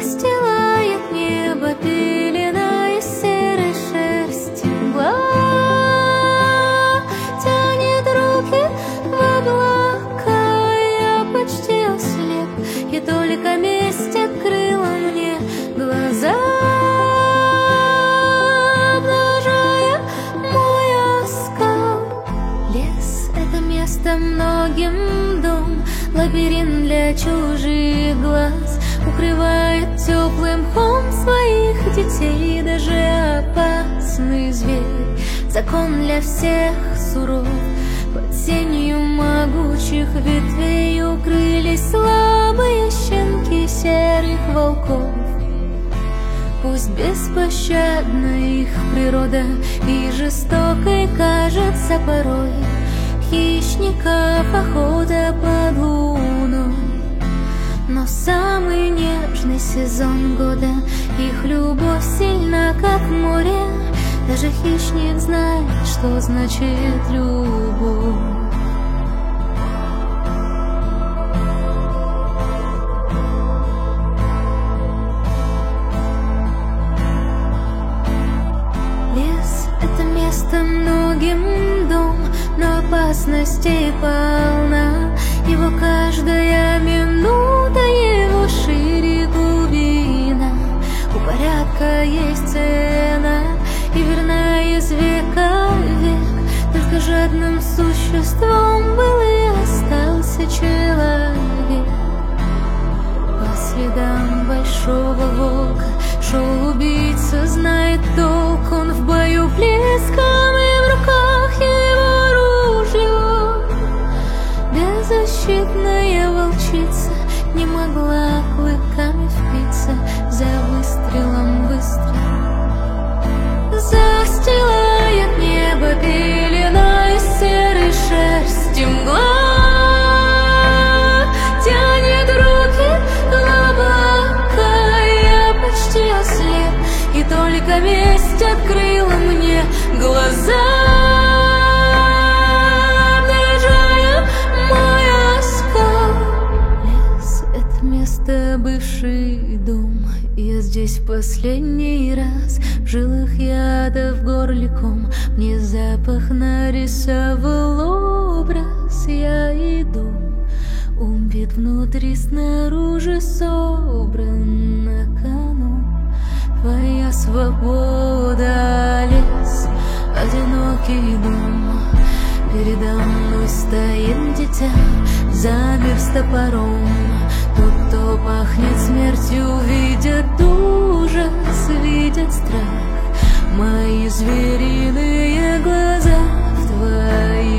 Застилает небо пелена из серой шерсти мгла, тянет руки в облака. Я почти ослеп, и только месть открыла мне глаза, обнажая мой оскал. Лес — это место многим дом, лабиринт для чужих глаз, укрывает теплым мхом своих детей. Даже опасный зверь, закон для всех суров, под сенью могучих ветвей укрылись слабые щенки серых волков. Пусть беспощадна их природа и жестокой кажется порой, хищников охота под луной, но самый нежный сезон года их любовь сильна, как море. Даже хищник знает, что значит любовь. Лес — это место многим дом, но опасностей полна. Его каждая минута, его шире глубина. У порядка есть цена, и верна из века в век. Только жадным существом был и остался человек. По следам большого волка шел убийца, знает толк он в бою блеском, и в руках его ружье. Беззащитная волчица не могла клыками впиться за выстрелом выстрел. Застилает небо пелена из серой шерсти мгла, тянет руки в облака. Я почти ослеп, и только месть открыла мне глаза, обнажая мой оскал. Лес — это место бывший дом, я здесь в последний раз. В жилах яда, в горле ком, мне запах нарисовал образ. Я иду, убит внутри, снаружи собран на кону. Твоя свобода, лес, одинокий дом. Передо мной стоит дитя, замер с топором. Тот, кто пахнет смертью, видят ужас, видят страх. Мои звериные глаза в твоих